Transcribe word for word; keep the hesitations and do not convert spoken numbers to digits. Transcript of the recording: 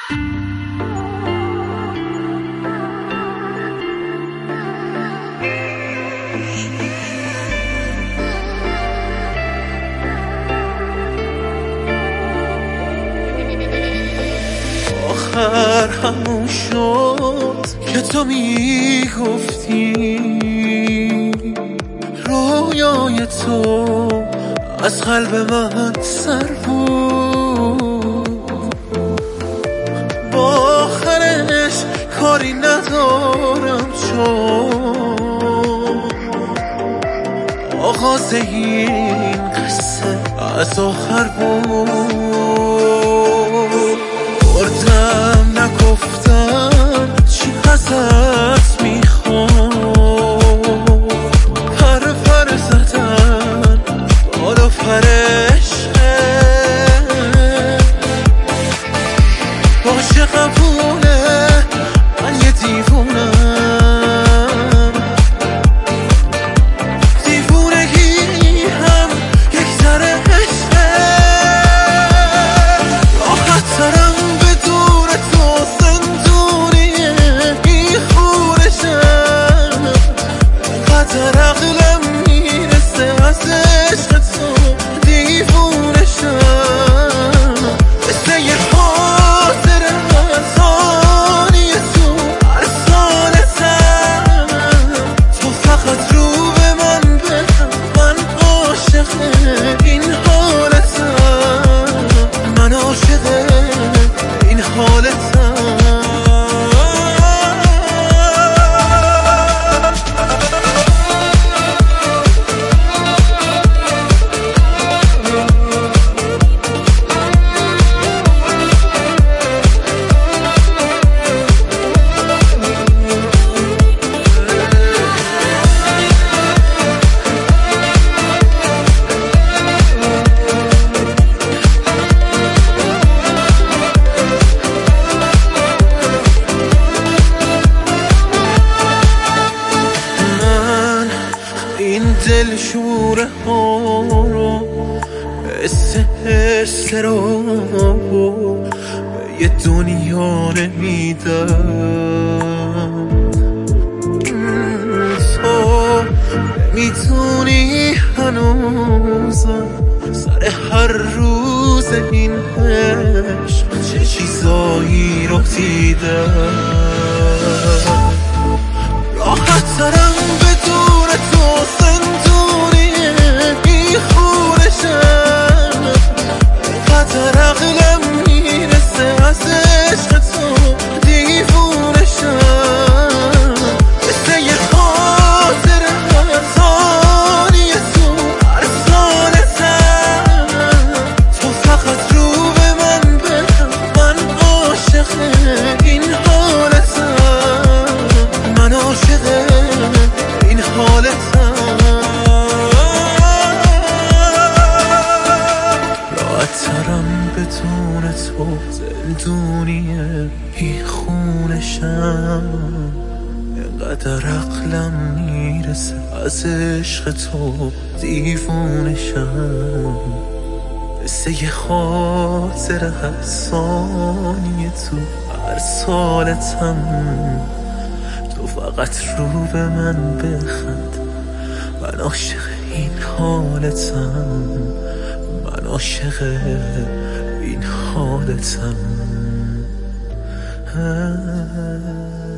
آخر همون شد که تو میگفتی رویای تو از قلب من سر بود. با آخرش کاری ندارم چون آغاز این قصه از آخر بود. بردم نگفتم چی ازت میخوام، پر پر زدن بالا فرشته باشه قبوله من یه دیوونم، دیوونگی هم یک ذره عشقه. راحت ترم بدون تو زندونیه این خونشم، قدر عقلم میرسه از عشق تو دیوونشم. مثل یه خاطر از آنی تو هر سالتم، تو فقط رو به من بخم من عاشق این حالتم، من عاشق این حالتم. این دل شوره ها رو حس حس رو به یه دنیا نمیدم. تو نمیتونی هنوزم سر هر روز این عشق چه چیزایی رو دیدم. راحت ترم بدون تو زندونیه این خونشم، قدر عقلم میرسه از عشق تو دیوونشم. مثل یه خاطر از آنی تو هر سالتم، تو فقط رو به من بخم من عاشق این حالتم، من عاشق این حالتم. راحت ترم بدون تو زندونیه این خونشم، اینقدر عقلم میرسه از عشق تو دیوونشم. مثل یه خاطر حسانی تو هر سالتم، تو فقط رو به من بخند من عاشق این حالتم، من عاشق این حالتم.